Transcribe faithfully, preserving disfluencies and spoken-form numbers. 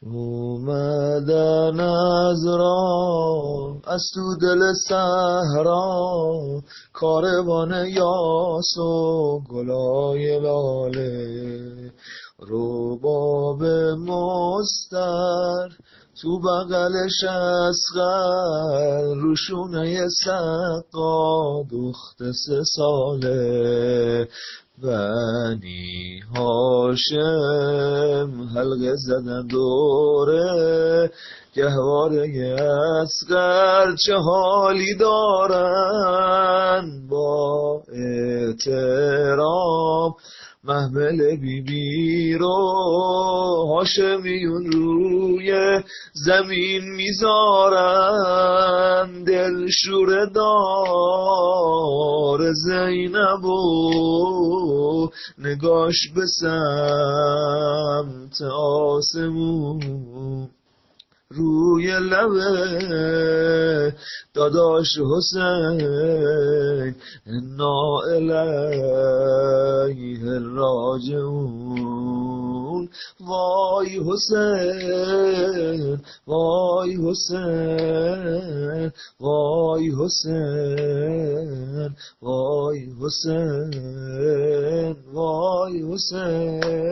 اومدن از راه از تو دل صحرا، کاروان یاس و گلای لاله، رباب مستر تو بغلش اصغر، روشونه سقا دخت سه ساله. بنی هاشم حلقه زدن دوره، گهواره اصغر چه حالی دارن، با احترام محمل بی بی رو هاشمیون روی زمین میذارن، دلشور دار زینب و نگاش به سمت آسمون، روی لبه داداش حسین انا الیه راجعون. وای حسین وای حسین وای حسین وای حسین وای حسین.